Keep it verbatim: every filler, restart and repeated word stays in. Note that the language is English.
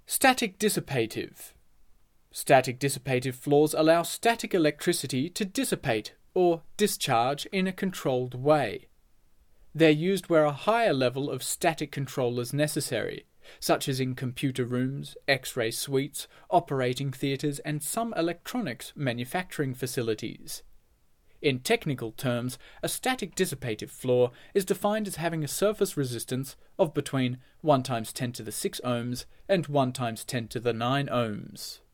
Static dissipative. Static dissipative floors allow static electricity to dissipate or discharge in a controlled way. They're used where a higher level of static control is necessary, such as in computer rooms, X-ray suites, operating theatres, and some electronics manufacturing facilities. In technical terms, a static dissipative floor is defined as having a surface resistance of between one times ten to the six ohms and one times ten to the nine ohms.